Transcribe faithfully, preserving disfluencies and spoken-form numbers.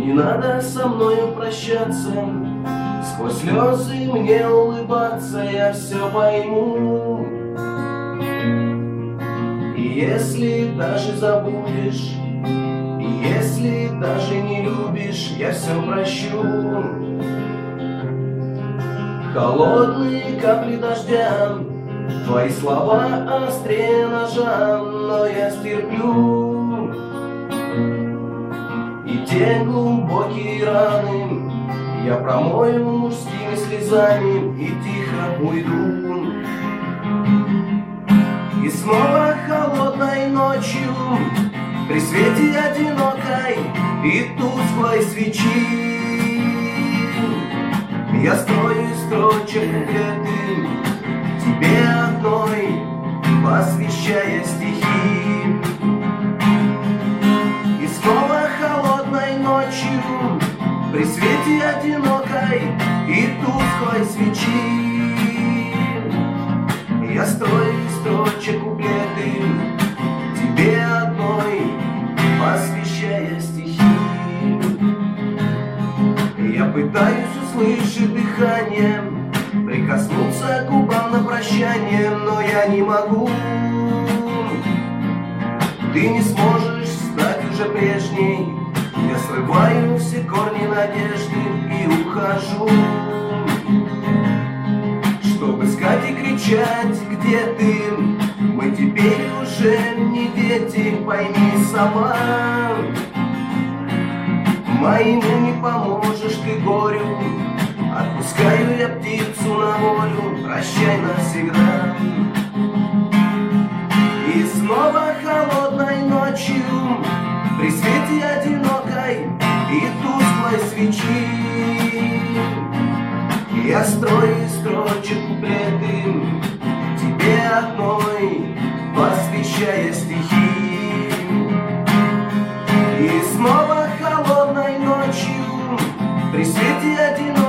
Не надо со мною прощаться, сквозь слезы мне улыбаться, я все пойму. И если даже забудешь, и если даже не любишь, я все прощу. Холодные капли дождя, твои слова острее ножа, но я стерплю. И те глубокие раны я промою мужскими слезами и тихо уйду. И снова холодной ночью при свете одинокой и тусклой свечи я строю из строчек куплеты тебе одной, посвящая стихи. И снова холодной ночью при свете одинокой и тусклой свечи я строю из строчек куплеты тебе одной, посвящая стихи. Я пытаюсь услышать дыхание, прикоснуться к губам на прощание, но я не могу. Ты не сможешь стать уже прежней. Я срываю все корни надежды и ухожу, чтобы искать и кричать, где ты. Мы теперь уже не дети, пойми сама. Моему не поможешь ты горю, отпускаю я птицу на волю, прощай навсегда. И снова холодной ночью при свете одинокой и тусклой свечи я строю из строчек куплеты тебе одной, посвящая стихи. И снова холодной ночью при свете одинокой